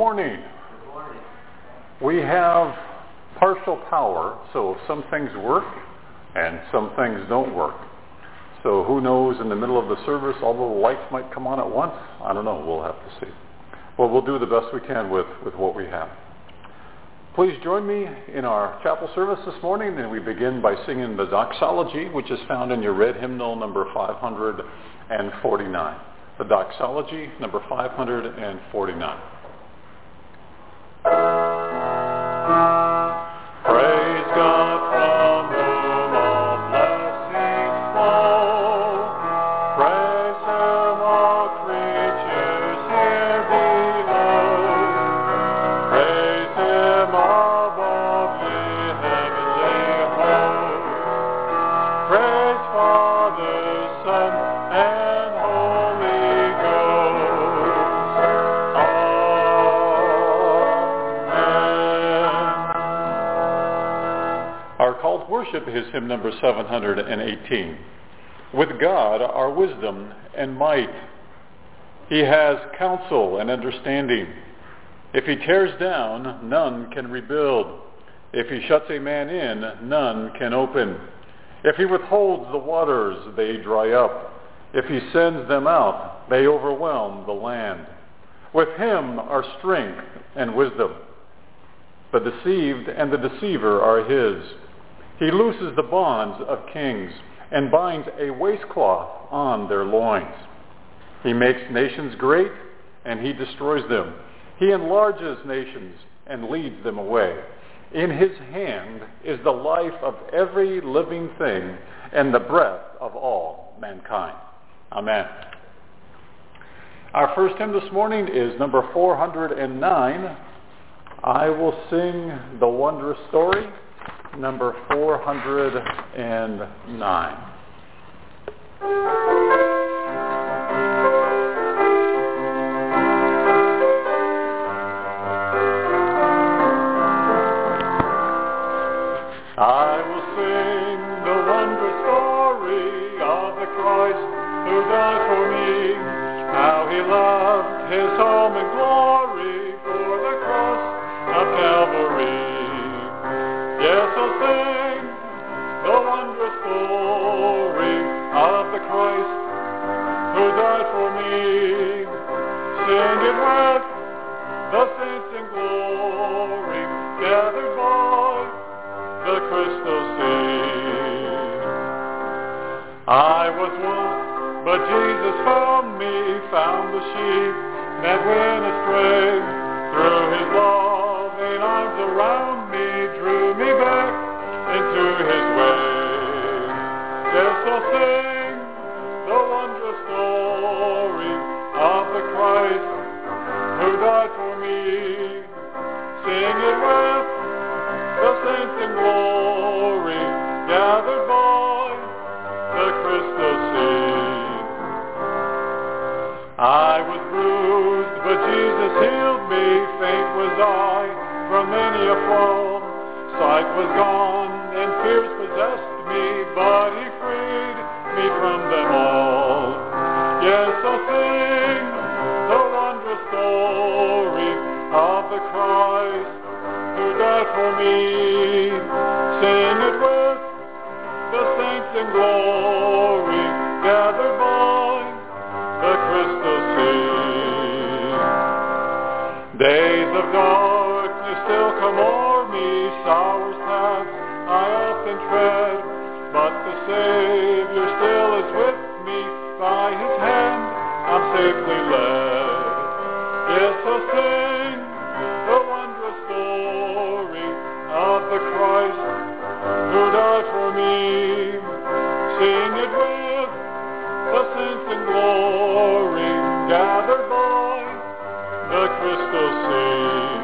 morning. Good morning. We have partial power, so some things work and some things don't work. So who knows, in the middle of the service, all the lights might come on at once. I don't know. We'll have to see. Well, we'll do the best we can with what we have. Please join me in our chapel service this morning, and we begin by singing the doxology, which is found in your red hymnal number 549. The doxology, number 549. Praise God from whom all blessings flow. Praise Him, all creatures here below. Praise Him above ye heavenly hosts. Praise Father, Son, and Holy Ghost. Amen. Our call to worship is hymn number 718. With God are wisdom and might. He has counsel and understanding. If he tears down, none can rebuild. If he shuts a man in, none can open. If he withholds the waters, they dry up. If he sends them out, they overwhelm the land. With him are strength and wisdom. The deceived and the deceiver are his. He looses the bonds of kings and binds a waistcloth on their loins. He makes nations great and he destroys them. He enlarges nations and leads them away. In his hand is the life of every living thing and the breath of all mankind. Amen. Our first hymn this morning is number 409. I will sing the wondrous story, number 409. I will sing the wondrous story of the Christ who died for me, how he loved his home and glory for the cross of Calvary. Yes, I'll sing the wondrous story of the Christ who died for me. Sing it with the saints in glory, gathered by the crystal sea. I was lost, but Jesus found me, found the sheep that went astray. Through his loving arms around me, drew me back into his way. Yes, I'll sing the wondrous story of the Christ who died for me. Sing it with the saints in glory, gathered by the crystal sea. I was bruised, but Jesus healed me. Faint was I from many a fall. Sight was gone, and fears possessed me, but he freed me from them all. Yes, I'll sing the wondrous story of the Christ who died for me. Sing it with the saints in glory, gathered by the crystal sea. Days of darkness still come o'er me, sour paths I often tread, but the Savior still is with me, by his hand I'm safely led. Yes, I'll sing the wondrous story of the Christ who died for me. Sing it with the saints in glory, gathered by the crystal sea.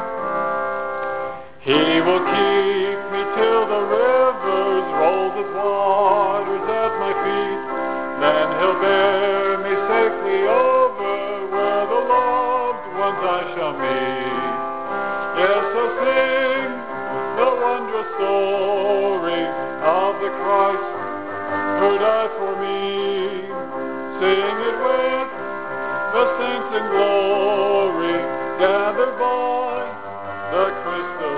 He will keep me till the rivers roll with waters at my feet. Then he'll bear me safely over where the loved ones I shall meet. Yes, I'll sing the wondrous story of the Christ who died for me. Sing it with the saints in glory, gathered by the crystal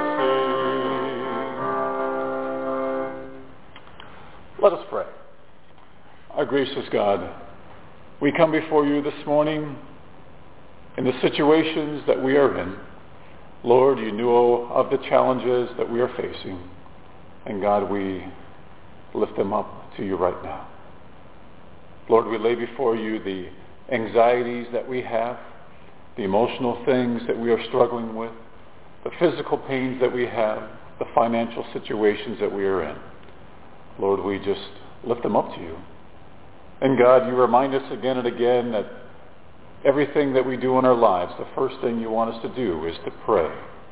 sea. Let us pray. Our gracious God, we come before you this morning in the situations that we are in. Lord, you know of the challenges that we are facing. And God, we lift them up to you right now. Lord, we lay before you the anxieties that we have, the emotional things that we are struggling with, the physical pains that we have, the financial situations that we are in. Lord, we just lift them up to you. And God, you remind us again and again that everything that we do in our lives, the first thing you want us to do is to pray.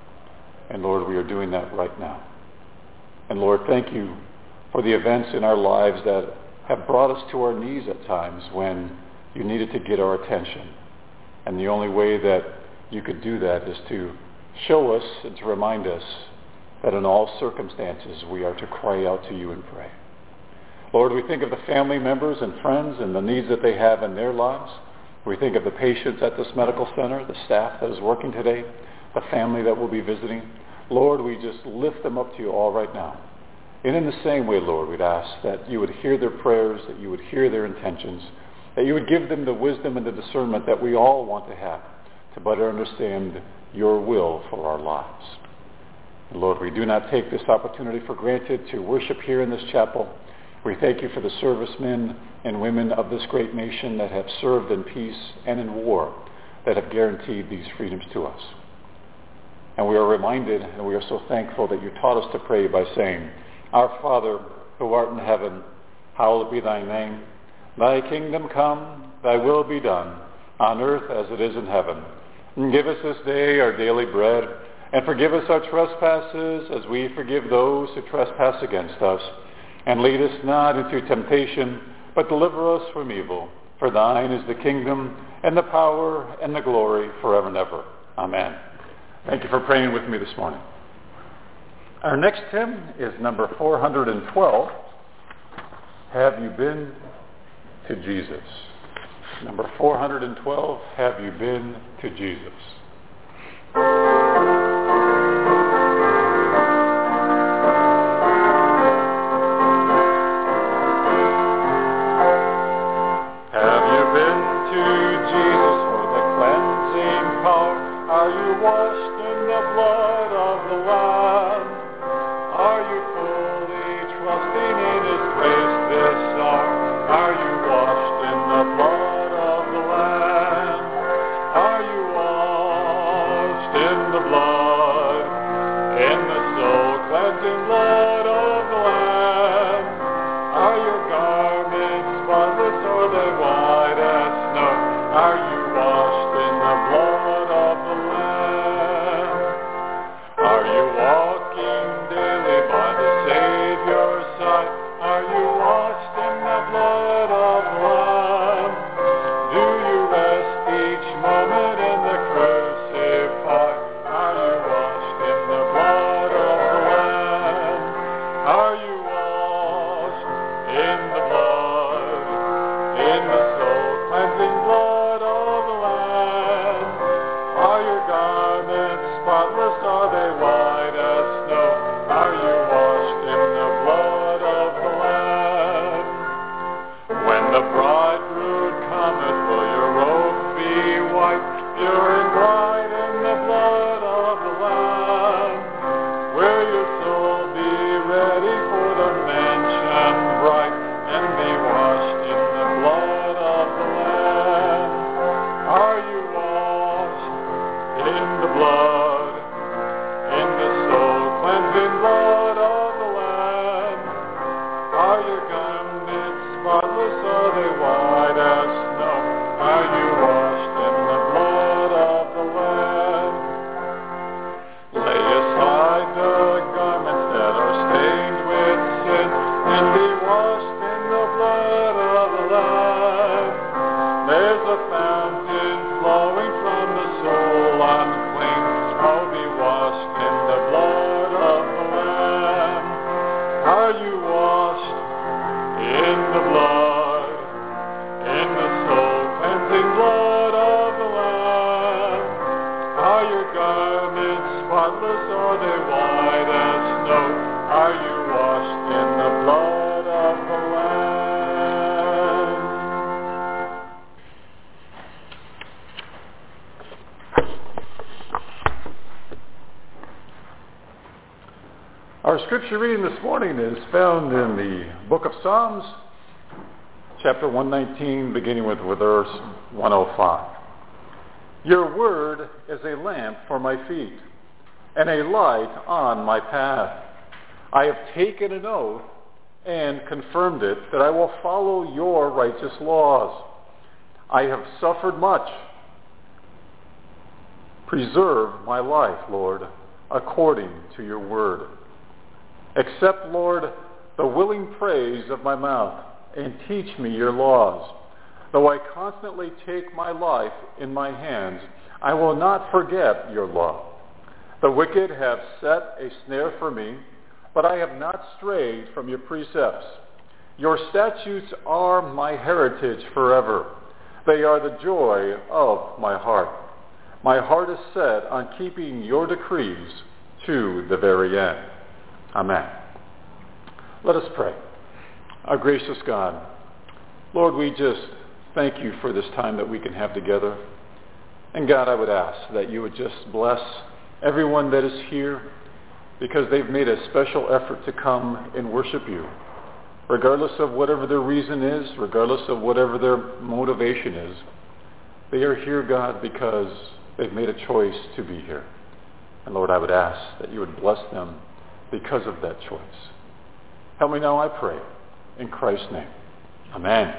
And Lord, we are doing that right now. And Lord, thank you for the events in our lives that have brought us to our knees at times when you needed to get our attention. And the only way that you could do that is to show us and to remind us that in all circumstances we are to cry out to you and pray. Lord, we think of the family members and friends and the needs that they have in their lives. We think of the patients at this medical center, the staff that is working today, the family that will be visiting. Lord, we just lift them up to you all right now. And in the same way, Lord, we'd ask that you would hear their prayers, that you would hear their intentions, that you would give them the wisdom and the discernment that we all want to have to better understand your will for our lives. And Lord, we do not take this opportunity for granted to worship here in this chapel. We thank you for the servicemen and women of this great nation that have served in peace and in war, that have guaranteed these freedoms to us. And we are reminded, and we are so thankful that you taught us to pray by saying, Our Father, who art in heaven, hallowed be thy name. Thy kingdom come, thy will be done, on earth as it is in heaven. And give us this day our daily bread, and forgive us our trespasses as we forgive those who trespass against us. And lead us not into temptation, but deliver us from evil. For thine is the kingdom, and the power, and the glory, forever and ever. Amen. Thank you for praying with me this morning. Our next hymn is number 412, Have You Been to Jesus? Number 412, Have You Been to Jesus? Are you they white as snow. Are you washed in the blood of the Lamb? Our scripture reading this morning is found in the book of Psalms, chapter 119, beginning with verse 105. Your word is a lamp for my feet and a light on my path. I have taken an oath and confirmed it that I will follow your righteous laws. I have suffered much. Preserve my life, Lord, according to your word. Accept, Lord, the willing praise of my mouth, and teach me your laws. Though I constantly take my life in my hands, I will not forget your law. The wicked have set a snare for me, but I have not strayed from your precepts. Your statutes are my heritage forever. They are the joy of my heart. My heart is set on keeping your decrees to the very end. Amen. Let us pray. Our gracious God, Lord, we just thank you for this time that we can have together. And God, I would ask that you would just bless everyone that is here, because they've made a special effort to come and worship you, regardless of whatever their reason is, regardless of whatever their motivation is. They are here, God, because they've made a choice to be here. And Lord, I would ask that you would bless them because of that choice. Help me now, I pray, in Christ's name. Amen.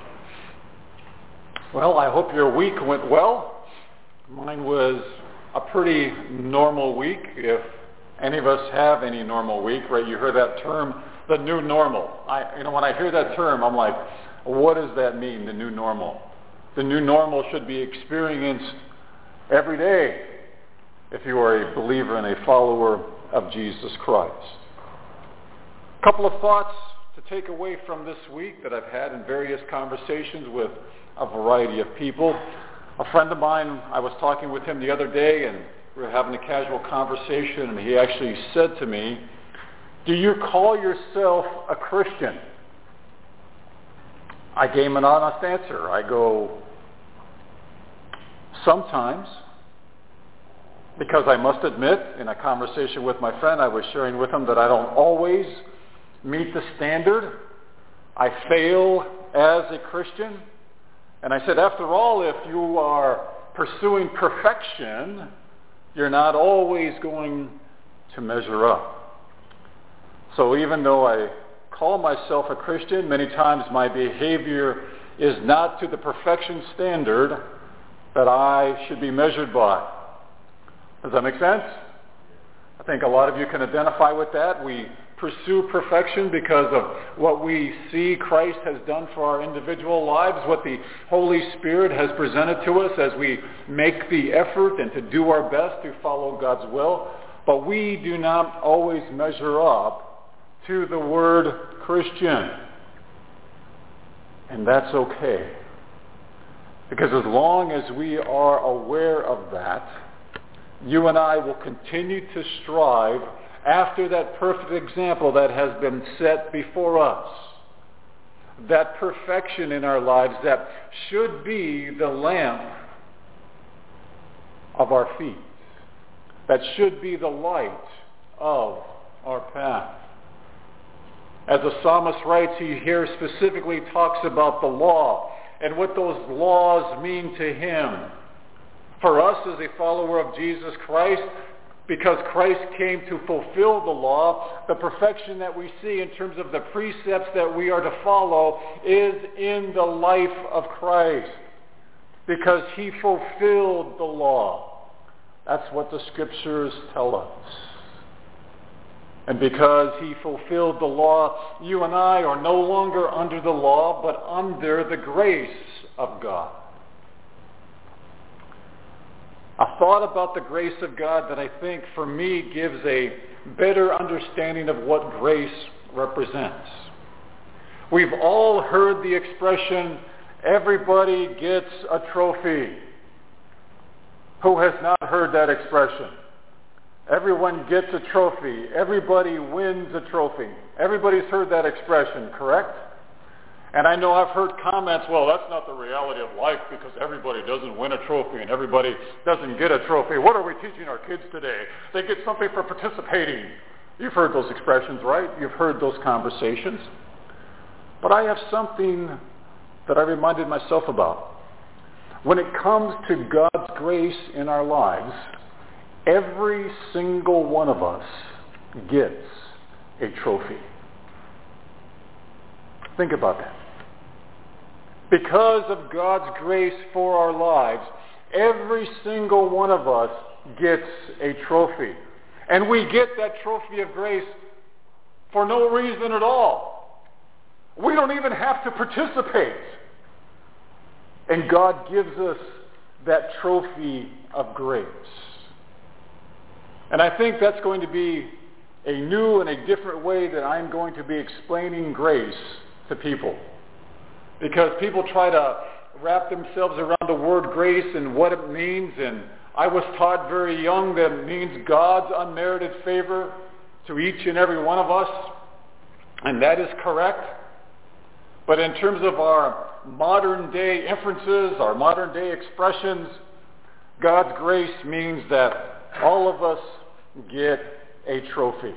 Well, I hope your week went well. Mine was a pretty normal week, if any of us have any normal week, right? You heard that term, the new normal. When I hear that term, I'm like, what does that mean, the new normal? The new normal should be experienced every day if you are a believer and a follower of Jesus Christ. A couple of thoughts to take away from this week that I've had in various conversations with a variety of people. A friend of mine, I was talking with him the other day, and we were having a casual conversation, and he actually said to me, do you call yourself a Christian? I gave him an honest answer. I go, sometimes. Because I must admit, in a conversation with my friend, I was sharing with him that I don't always meet the standard. I fail as a Christian. And I said, after all, if you are pursuing perfection, you're not always going to measure up. So even though I call myself a Christian, many times my behavior is not to the perfection standard that I should be measured by. Does that make sense? I think a lot of you can identify with that. We pursue perfection because of what we see Christ has done for our individual lives, what the Holy Spirit has presented to us as we make the effort and to do our best to follow God's will. But we do not always measure up to the word Christian. And that's okay. Because as long as we are aware of that, you and I will continue to strive after that perfect example that has been set before us. That perfection in our lives that should be the lamp of our feet. That should be the light of our path. As the psalmist writes, he here specifically talks about the law and what those laws mean to him. For us as a follower of Jesus Christ, because Christ came to fulfill the law, the perfection that we see in terms of the precepts that we are to follow is in the life of Christ. Because he fulfilled the law. That's what the scriptures tell us. And because he fulfilled the law, you and I are no longer under the law, but under the grace of God. A thought about the grace of God that I think for me gives a better understanding of what grace represents. We've all heard the expression, everybody gets a trophy. Who has not heard that expression? Everyone gets a trophy. Everybody wins a trophy. Everybody's heard that expression, correct? And I know I've heard comments, well, that's not the reality of life because everybody doesn't win a trophy and everybody doesn't get a trophy. What are we teaching our kids today? They get something for participating. You've heard those expressions, right? You've heard those conversations. But I have something that I reminded myself about. When it comes to God's grace in our lives, every single one of us gets a trophy. Think about that. Because of God's grace for our lives, every single one of us gets a trophy. And we get that trophy of grace for no reason at all. We don't even have to participate. And God gives us that trophy of grace. And I think that's going to be a new and a different way that I'm going to be explaining grace to people. Because people try to wrap themselves around the word grace and what it means. And I was taught very young that it means God's unmerited favor to each and every one of us. And that is correct. But in terms of our modern day inferences, our modern day expressions, God's grace means that all of us get a trophy.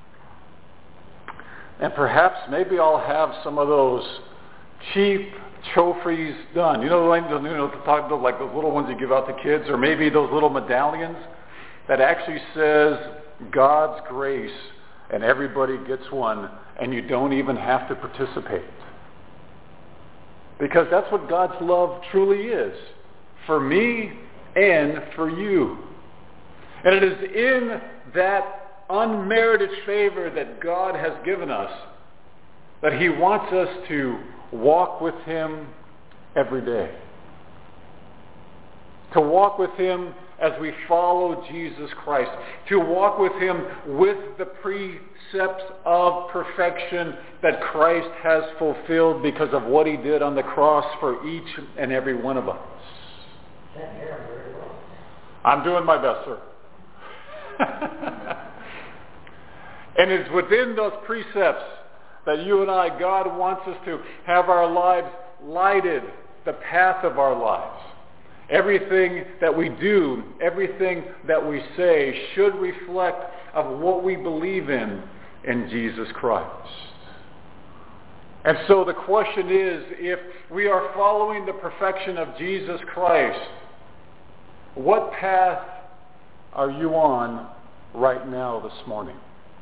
And perhaps maybe I'll have some of those cheap trophies done. You know, like those little ones you give out to kids, or maybe those little medallions that actually says God's grace and everybody gets one and you don't even have to participate. Because that's what God's love truly is, for me and for you. And it is in that unmerited favor that God has given us that he wants us to walk with him every day. To walk with him as we follow Jesus Christ. To walk with him with the precepts of perfection that Christ has fulfilled because of what he did on the cross for each and every one of us. I'm doing my best, sir. And it's within those precepts that you and I, God wants us to have our lives lighted, the path of our lives. Everything that we do, everything that we say should reflect of what we believe in Jesus Christ. And so the question is, if we are following the perfection of Jesus Christ, what path are you on right now this morning?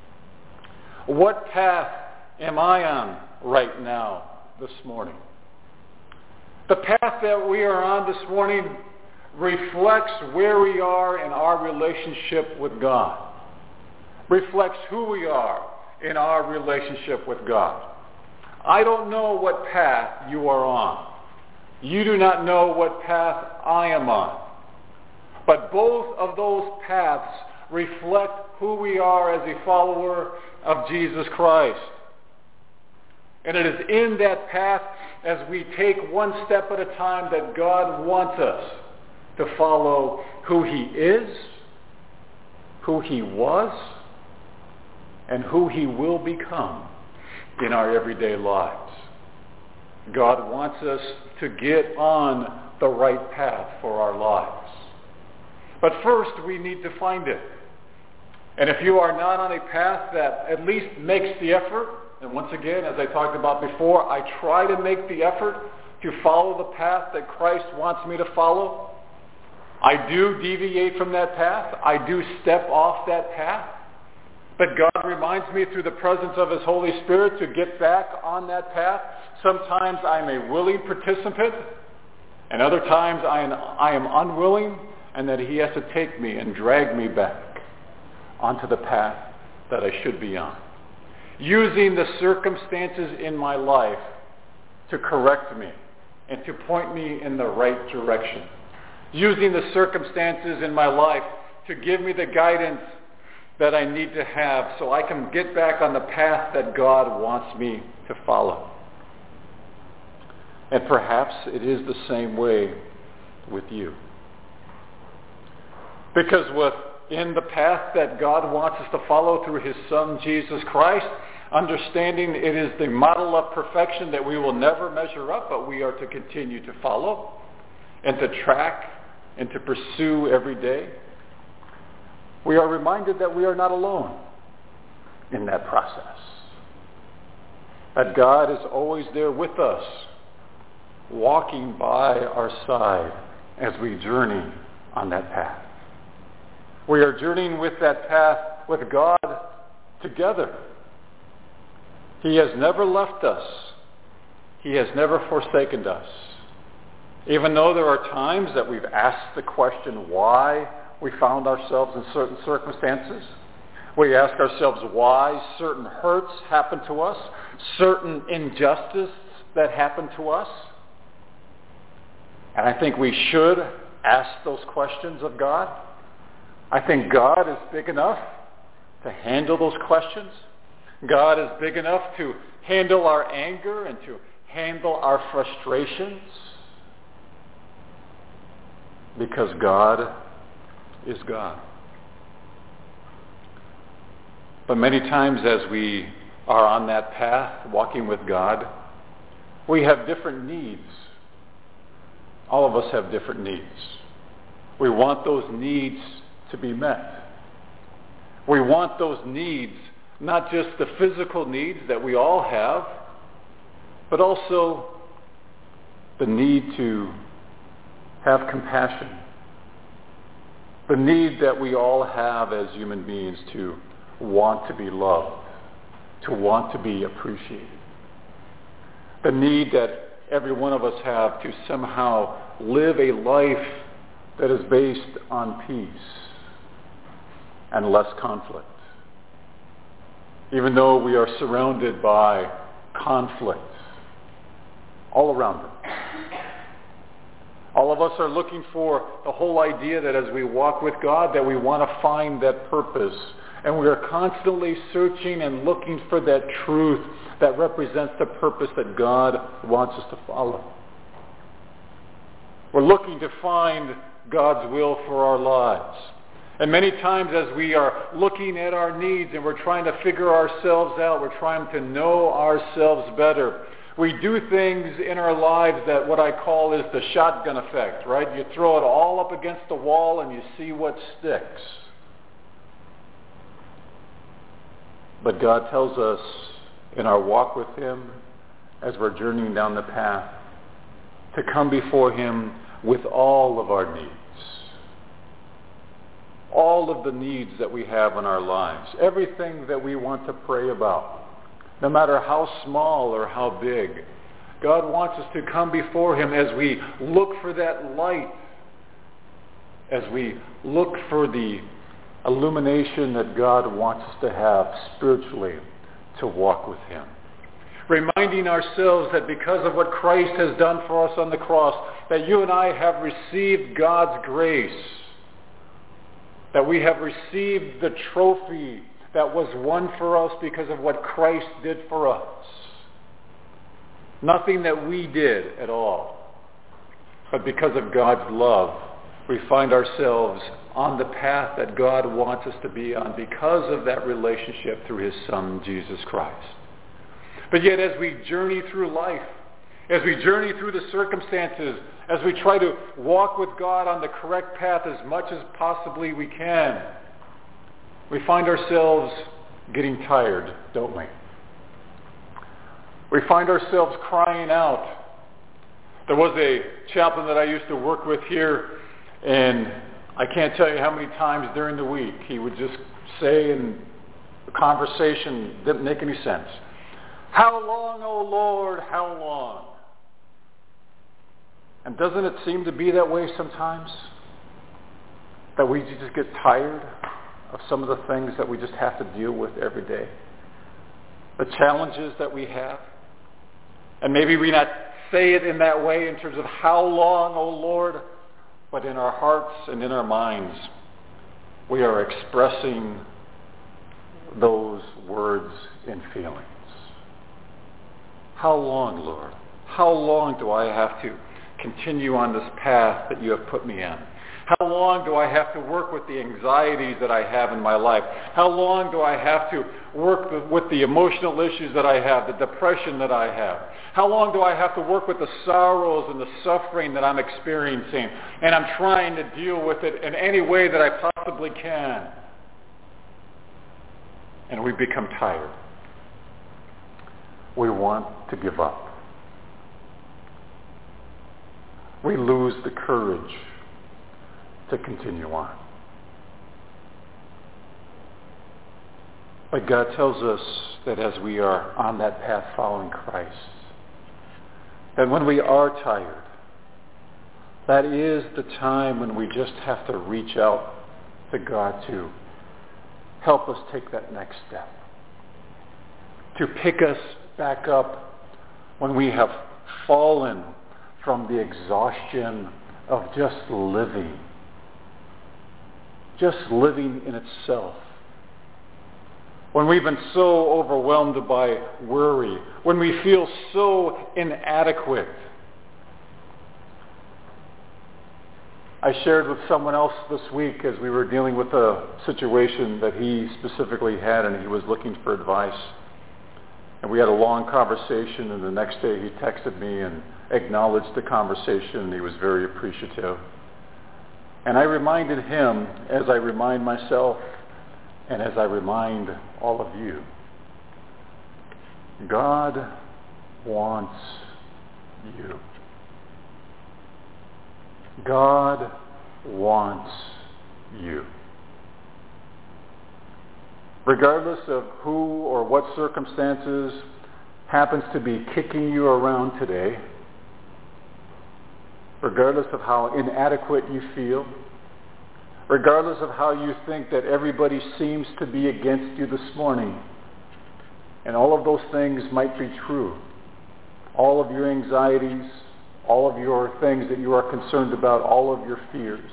What path am I on right now this morning? The path that we are on this morning reflects where we are in our relationship with God. Reflects who we are in our relationship with God. I don't know what path you are on. You do not know what path I am on. But both of those paths reflect who we are as a follower of Jesus Christ. And it is in that path as we take one step at a time that God wants us to follow who he is, who he was, and who he will become in our everyday lives. God wants us to get on the right path for our lives. But first, we need to find it. And if you are not on a path that at least makes the effort, and once again, as I talked about before, I try to make the effort to follow the path that Christ wants me to follow. I do deviate from that path. I do step off that path. But God reminds me through the presence of his Holy Spirit to get back on that path. Sometimes I'm a willing participant, and other times I am unwilling, and that he has to take me and drag me back onto the path that I should be on. Using the circumstances in my life to correct me and to point me in the right direction. Using the circumstances in my life to give me the guidance that I need to have so I can get back on the path that God wants me to follow. And perhaps it is the same way with you. Because with in the path that God wants us to follow through his Son, Jesus Christ, understanding it is the model of perfection that we will never measure up, but we are to continue to follow and to track and to pursue every day. We are reminded that we are not alone in that process. That God is always there with us, walking by our side as we journey on that path. We are journeying with that path with God together. He has never left us. He has never forsaken us. Even though there are times that we've asked the question why we found ourselves in certain circumstances, we ask ourselves why certain hurts happen to us, certain injustice that happen to us. And I think we should ask those questions of God. I think God is big enough to handle those questions. God is big enough to handle our anger and to handle our frustrations. Because God is God. But many times as we are on that path, walking with God, we have different needs. All of us have different needs. We want those needs to be met. We want those needs, not just the physical needs that we all have, but also the need to have compassion. The need that we all have as human beings to want to be loved, to want to be appreciated. The need that every one of us have to somehow live a life that is based on peace and less conflict. Even though we are surrounded by conflict all around us. All of us are looking for the whole idea that as we walk with God, that we want to find that purpose. And we are constantly searching and looking for that truth that represents the purpose that God wants us to follow. We're looking to find God's will for our lives. And many times as we are looking at our needs and we're trying to figure ourselves out, we're trying to know ourselves better, we do things in our lives that what I call is the shotgun effect, right? You throw it all up against the wall and you see what sticks. But God tells us in our walk with him, as we're journeying down the path, to come before him with all of our needs. All of the needs that we have in our lives. Everything that we want to pray about. No matter how small or how big. God wants us to come before him as we look for that light. As we look for the illumination that God wants us to have spiritually to walk with him. Reminding ourselves that because of what Christ has done for us on the cross, that you and I have received God's grace. That we have received the trophy that was won for us because of what Christ did for us. Nothing that we did at all. But because of God's love, we find ourselves on the path that God wants us to be on because of that relationship through his Son, Jesus Christ. But yet as we journey through life, as we journey through the circumstances, as we try to walk with God on the correct path as much as possibly we can, we find ourselves getting tired, don't we? We find ourselves crying out. There was a chaplain that I used to work with here, and I can't tell you how many times during the week he would just say in the conversation, didn't make any sense, "How long, O Lord, how long?" And doesn't it seem to be that way sometimes? That we just get tired of some of the things that we just have to deal with every day. The challenges that we have. And maybe we not say it in that way in terms of how long, O Lord, but in our hearts and in our minds, we are expressing those words and feelings. How long, Lord? How long do I have to continue on this path that you have put me on? How long do I have to work with the anxieties that I have in my life? How long do I have to work with the emotional issues that I have, the depression that I have? How long do I have to work with the sorrows and the suffering that I'm experiencing? And I'm trying to deal with it in any way that I possibly can. And we become tired. We want to give up. We lose the courage to continue on. But God tells us that as we are on that path following Christ, that when we are tired, that is the time when we just have to reach out to God to help us take that next step, to pick us back up when we have fallen from the exhaustion of just living in itself. When we've been so overwhelmed by worry, when we feel so inadequate. I shared with someone else this week as we were dealing with a situation that he specifically had, and he was looking for advice. And we had a long conversation, and the next day he texted me and acknowledged the conversation, and he was very appreciative. And I reminded him, as I remind myself, and as I remind all of you, God wants you. God wants you. Regardless of who or what circumstances happens to be kicking you around today, regardless of how inadequate you feel, regardless of how you think that everybody seems to be against you this morning, and all of those things might be true. All of your anxieties, all of your things that you are concerned about, all of your fears.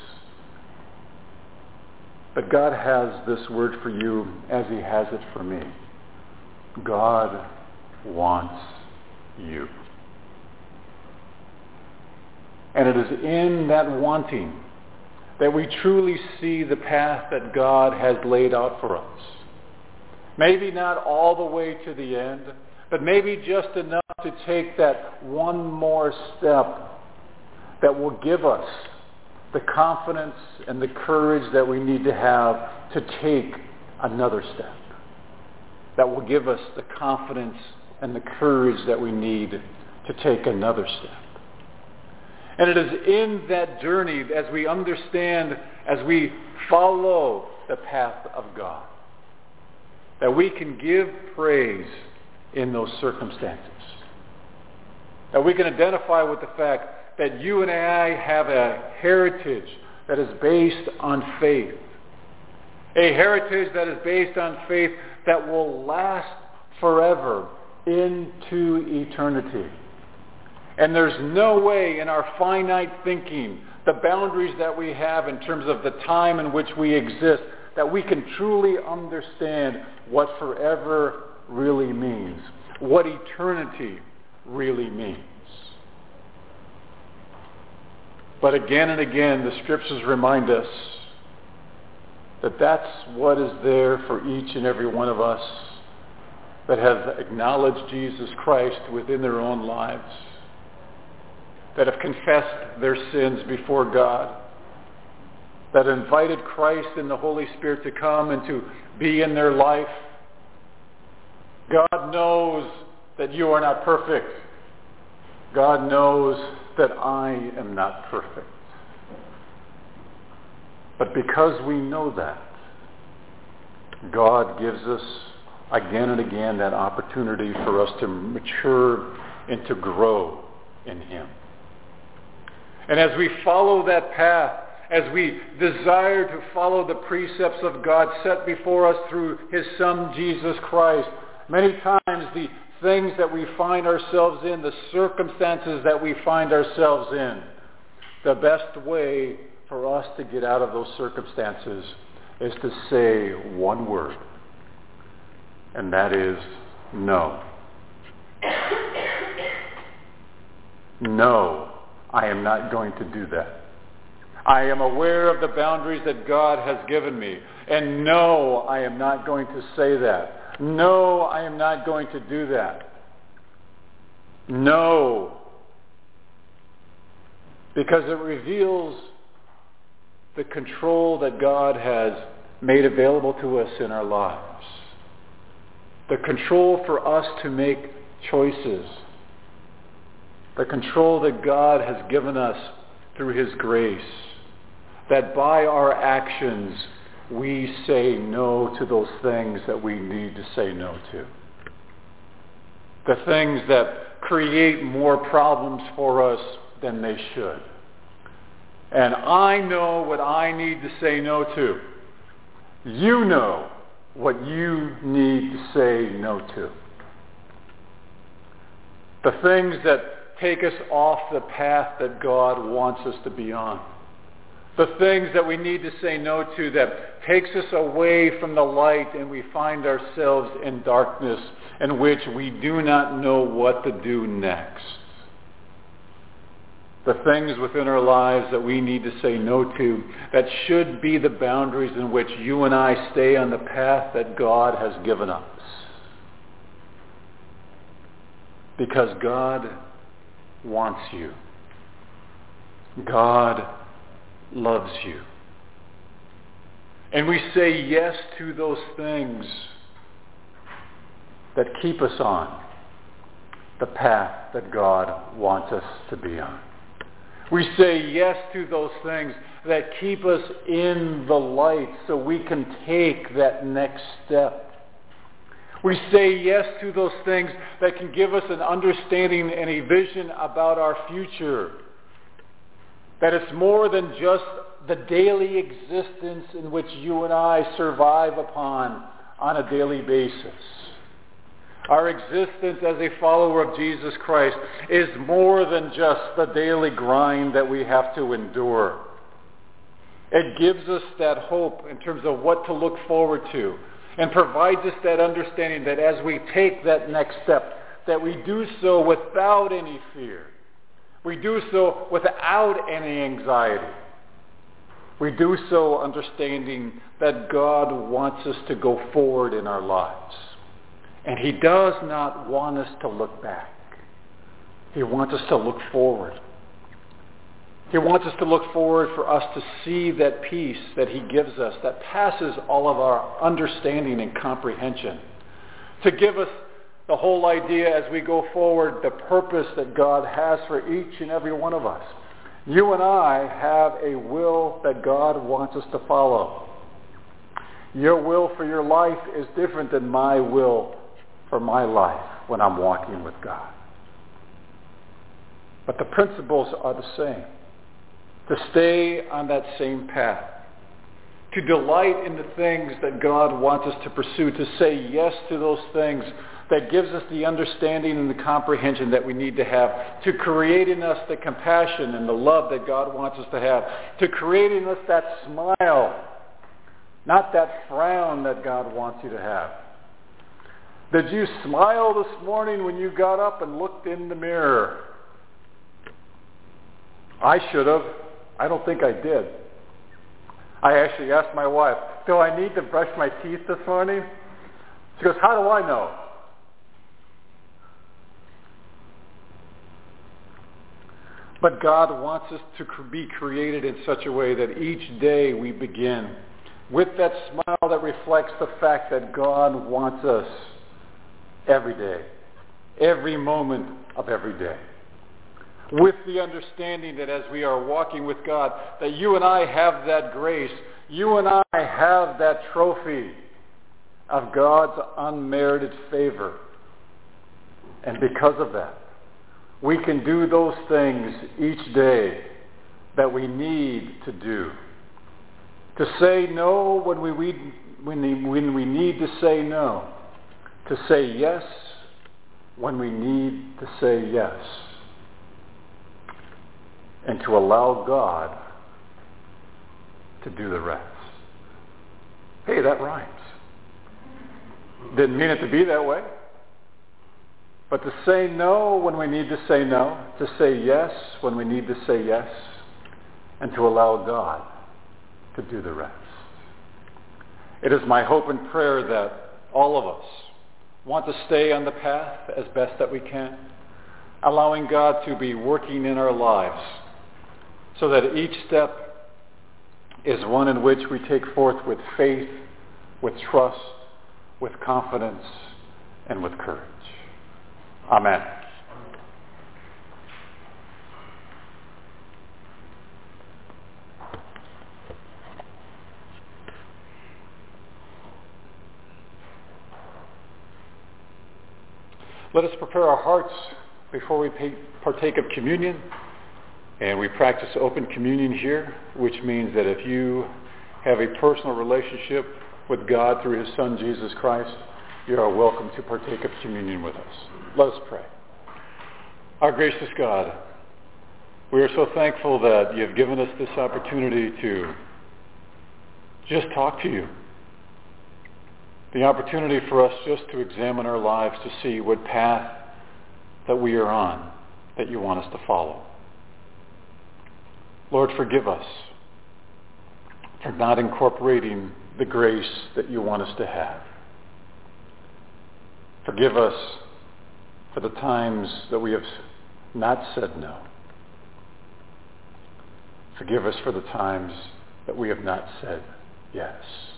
But God has this word for you as he has it for me. God wants you. And it is in that wanting that we truly see the path that God has laid out for us. Maybe not all the way to the end, but maybe just enough to take that one more step that will give us the confidence and the courage that we need to have to take another step. That will give us the confidence and the courage that we need to take another step. And it is in that journey, as we understand, as we follow the path of God, that we can give praise in those circumstances. That we can identify with the fact that you and I have a heritage that is based on faith. A heritage that is based on faith that will last forever into eternity. And there's no way in our finite thinking, the boundaries that we have in terms of the time in which we exist, that we can truly understand what forever really means, what eternity really means. But again and again, the scriptures remind us that that's what is there for each and every one of us that have acknowledged Jesus Christ within their own lives, that have confessed their sins before God, that invited Christ and the Holy Spirit to come and to be in their life. God knows that you are not perfect. God knows that I am not perfect. But because we know that, God gives us again and again that opportunity for us to mature and to grow in him. And as we follow that path, as we desire to follow the precepts of God set before us through his Son, Jesus Christ, many times the things that we find ourselves in, the circumstances that we find ourselves in, the best way for us to get out of those circumstances is to say one word, and that is no. No, I am not going to do that. I am aware of the boundaries that God has given me. And no, I am not going to say that. No, I am not going to do that. No. Because it reveals the control that God has made available to us in our lives. The control for us to make choices. The control that God has given us through His grace. That by our actions we say no to those things that we need to say no to. The things that create more problems for us than they should. And I know what I need to say no to. You know what you need to say no to. The things that take us off the path that God wants us to be on. The things that we need to say no to that takes us away from the light and we find ourselves in darkness in which we do not know what to do next. The things within our lives that we need to say no to that should be the boundaries in which you and I stay on the path that God has given us. Because God wants you. God loves you. And we say yes to those things that keep us on the path that God wants us to be on. We say yes to those things that keep us in the light so we can take that next step. We say yes to those things that can give us an understanding and a vision about our future. That it's more than just the daily existence in which you and I survive upon on a daily basis. Our existence as a follower of Jesus Christ is more than just the daily grind that we have to endure. It gives us that hope in terms of what to look forward to and provides us that understanding that as we take that next step, that we do so without any fear. We do so without any anxiety. We do so understanding that God wants us to go forward in our lives. And He does not want us to look back. He wants us to look forward. He wants us to look forward for us to see that peace that He gives us that passes all of our understanding and comprehension. To give us the whole idea as we go forward, the purpose that God has for each and every one of us. You and I have a will that God wants us to follow. Your will for your life is different than my will for my life when I'm walking with God. But the principles are the same. To stay on that same path. To delight in the things that God wants us to pursue. To say yes to those things that gives us the understanding and the comprehension that we need to have. To create in us the compassion and the love that God wants us to have. To create in us that smile, not that frown that God wants you to have. Did you smile this morning when you got up and looked in the mirror? I should have. I don't think I did. I actually asked my wife, do I need to brush my teeth this morning? She goes, how do I know? But God wants us to be created in such a way that each day we begin with that smile that reflects the fact that God wants us every day, every moment of every day. With the understanding that as we are walking with God, that you and I have that grace, you and I have that trophy of God's unmerited favor. And because of that, we can do those things each day that we need to do. To say no when we need to say no. To say yes when we need to say yes. And to allow God to do the rest. Hey, that rhymes. Didn't mean it to be that way. But to say no when we need to say no, to say yes when we need to say yes, and to allow God to do the rest. It is my hope and prayer that all of us want to stay on the path as best that we can, allowing God to be working in our lives so that each step is one in which we take forth with faith, with trust, with confidence, and with courage. Amen. Let us prepare our hearts before we partake of communion. And we practice open communion here, which means that if you have a personal relationship with God through his Son, Jesus Christ, you are welcome to partake of communion with us. Let us pray. Our gracious God, we are so thankful that you have given us this opportunity to just talk to you. The opportunity for us just to examine our lives to see what path that we are on, that you want us to follow. Lord, forgive us for not incorporating the grace that you want us to have. Forgive us for the times that we have not said no. Forgive us for the times that we have not said yes.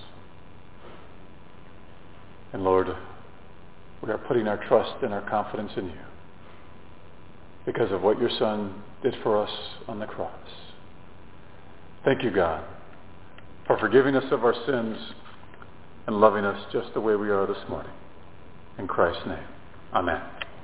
And Lord, we are putting our trust and our confidence in you because of what your Son did for us on the cross. Thank you, God, for forgiving us of our sins and loving us just the way we are this morning. In Christ's name, amen.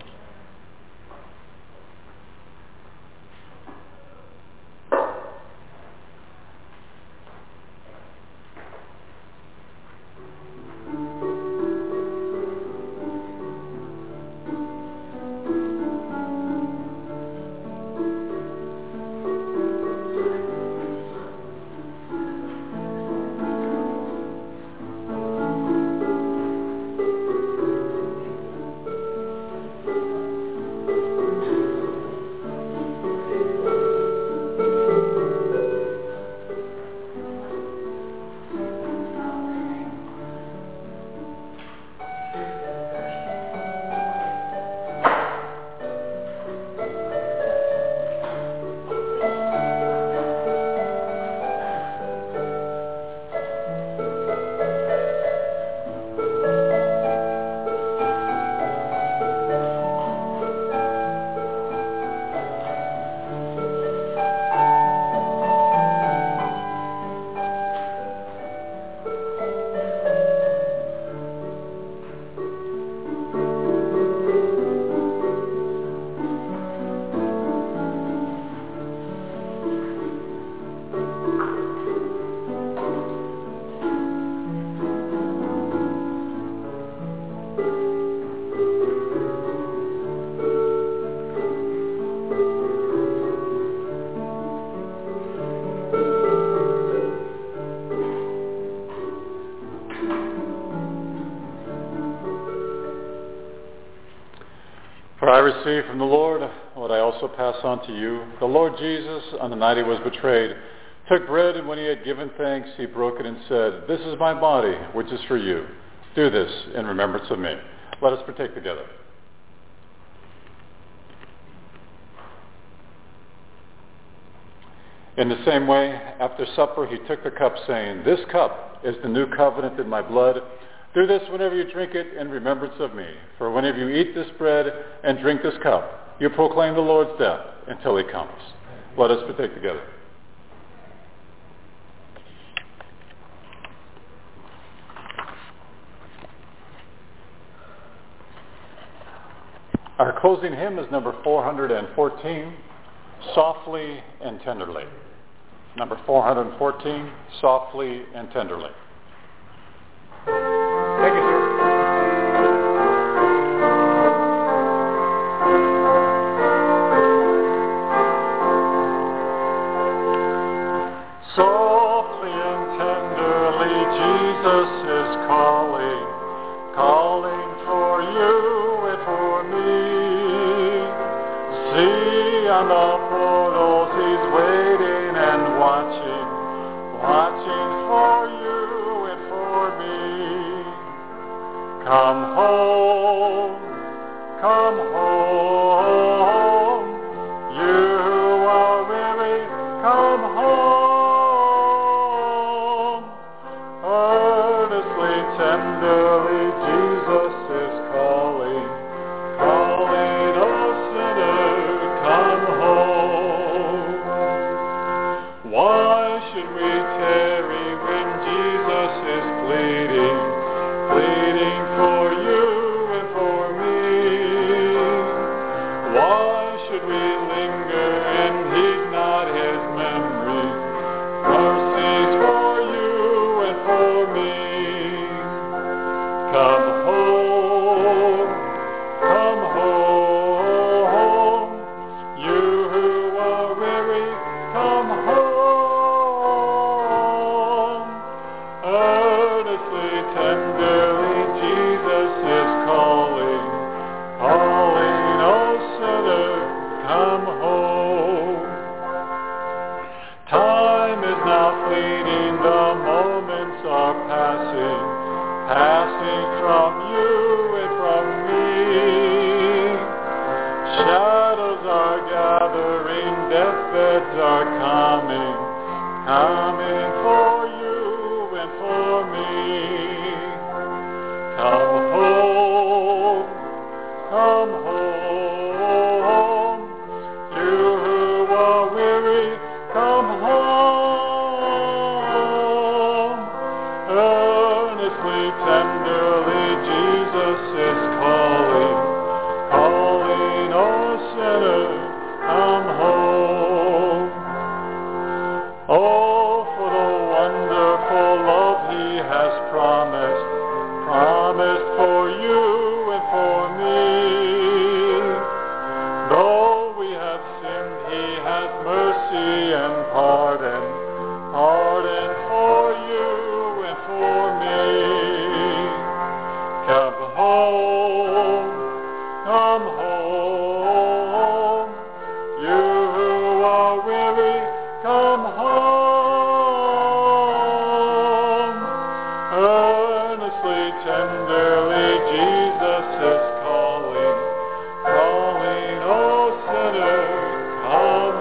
For I received from the Lord what I also pass on to you. The Lord Jesus, on the night he was betrayed, took bread, and when he had given thanks, he broke it and said, "This is my body, which is for you. Do this in remembrance of me." Let us partake together. In the same way, after supper, he took the cup, saying, "This cup is the new covenant in my blood. Do this whenever you drink it in remembrance of me. For whenever you eat this bread and drink this cup, you proclaim the Lord's death until he comes." Let us partake together. Our closing hymn is number 414, Softly and Tenderly. Number 414, Softly and Tenderly. Thank you, sir. Softly and tenderly Jesus is calling, calling for you and for me. See on the portals he's waiting and watching. Come home, come home. You who are weary, come home. Earnestly, tenderly, Jesus is calling, calling, O sinner, come home. Why should we tarry when Jesus is pleading, pleading for you and for me? Why should we linger and heed not his memory? Mercies for you and for me. Come home, come home. You who are weary, come home. Earnestly, tenderly, Jesus is calling, calling, O sinner, come home. Time is now fleeting, the moments are passing, passing from you and from me. Shadows are gathering, deathbeds are coming, coming for you and for me. Come home, come home. You who are weary, come home. Earnestly, tenderly, Jesus is calling, calling, O sinner, come home. Oh, for the wonderful love he has promised, promised for you and for me. Though we have sinned, he has mercy and pardon, pardon for you and for me. Come home, come home. You who are weary, come home. Earnestly, tenderly, Jesus is calling, calling, O sinner, come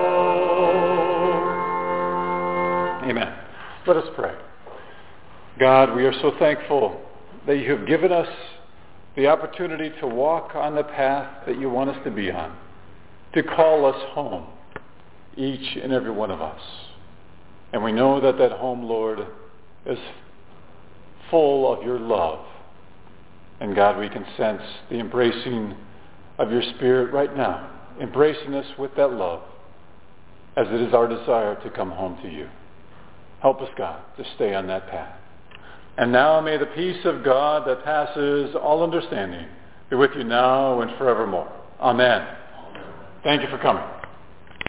home. Amen. Let us pray. God, we are so thankful that you have given us the opportunity to walk on the path that you want us to be on, to call us home, each and every one of us. And we know that that home, Lord, is full of your love. And God, we can sense the embracing of your Spirit right now, embracing us with that love, as it is our desire to come home to you. Help us, God, to stay on that path. And now may the peace of God that passes all understanding be with you now and forevermore. Amen. Thank you for coming.